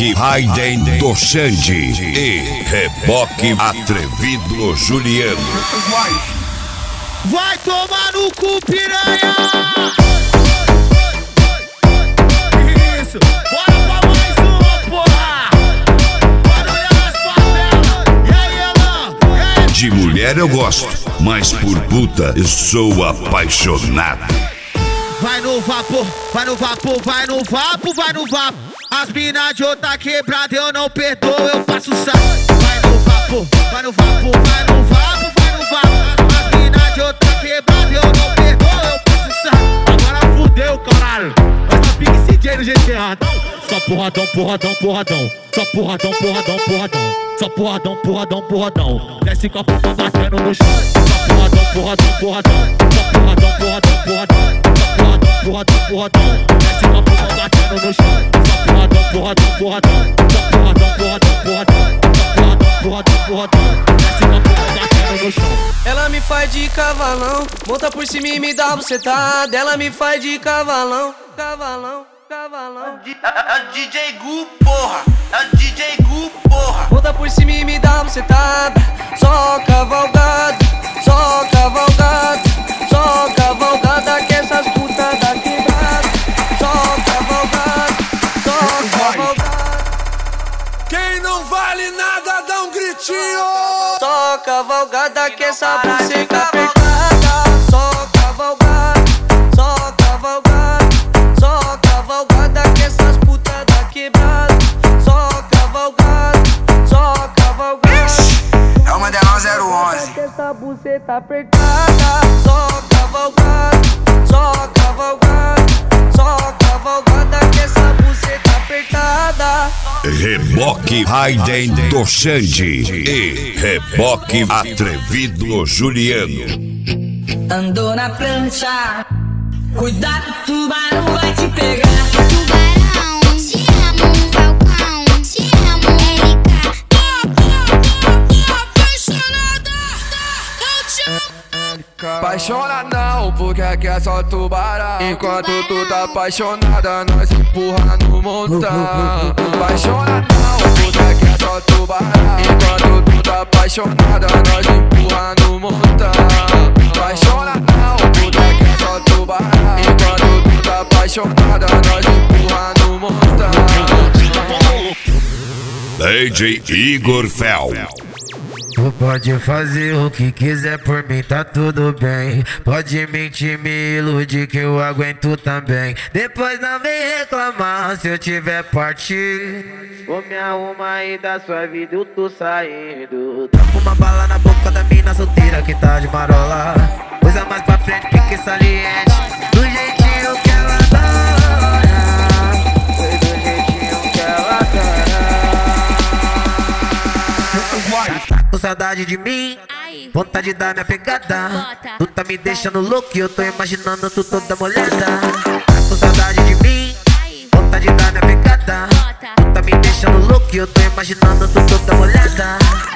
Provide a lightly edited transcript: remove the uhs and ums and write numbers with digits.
Reboque Raiden do Xande e Reboque Atrevido Juliano. Vai tomar no cu, piranha! Isso! Bora pra mais uma, porra! Barulho nas favelas! E aí, mano? De mulher eu gosto, mas por puta eu sou apaixonado. Vai no vapor, vai no vapor, vai no vapor, vai no vapor. As mina de outra quebrada eu não perdoo, eu faço saco. Vai no vapor, vai no vapor, vai no vapor, vai no vapor. As mina de outra quebrada eu não perdoo, eu faço saco. Agora fudeu, caralho. Nós tá pique CJ no GTA. Só porradão, porradão, porradão. Só porradão, porradão, porradão. Só porradão, porradão, porradão. Desce com a puta batendo no chão. Só porradão, porradão, porradão. Só porradão, porradão, porradão. Porradão, porradão, desce com a porra batendo no chão. Só porradão, porradão, porradão. Só porradão, porradão, porradão. Só porradão, porradão, porradão. Desce com a porra batendo no chão. Ela me faz de cavalão, monta por cima e me dá bucetada. Ela me faz de cavalão, cavalão, cavalão. É DJ Gu, porra. É DJ Gu, porra. Monta por cima e me dá bucetada. Só cavalgada, só cavalgada, só cavalgada que essas putas da quebrada. Só cavalgada, só cavalgada. Quem não vale nada dá um gritinho. Só cavalgada que essa buceta apertada. Só cavalgada, só cavalgada, só cavalgada que essas putas da quebrada. Só cavalgada, só cavalgada. É uma Delon 011. Que essa buceta apertada. Só cavalgada, só cavalgada, só cavalgada que essa buceta apertada. Reboque Raiden do Xande e Reboque Atrevido Juliano. Andou na prancha, cuidado, tubarão vai te pegar. Tubarão, te amo, Falcão, te amo, Erika. Apaixonada, eu te amo. Apaixona não, porque aqui é só tubarão. Enquanto tu tá apaixonada, nós empurra no montão. Apaixona não, porque aqui é só tubarão. Enquanto tu tá apaixonada, nós empurra no montão. Apaixona não, porque aqui é só tubarão. Enquanto tu tá apaixonada, nós empurra no montão. DJ Igor Fel. Tu pode fazer o que quiser por mim, tá tudo bem. Pode mentir, me iludir que eu aguento também. Depois não vem reclamar se eu tiver partido. Vou me arrumar aí da sua vida, eu tô saindo. Tapo uma bala na boca da mina solteira que tá de marola. Coisa mais pra frente, pique saliente. Do jeitinho que ela adora. Foi do jeitinho que ela adora. Tá com saudade de mim, vontade de dar minha pegada. Tu tá me deixando louco e eu tô imaginando tu toda molhada. Tá com saudade de mim, vontade de dar minha pegada. Tu tá me deixando louco e eu tô imaginando tu toda molhada.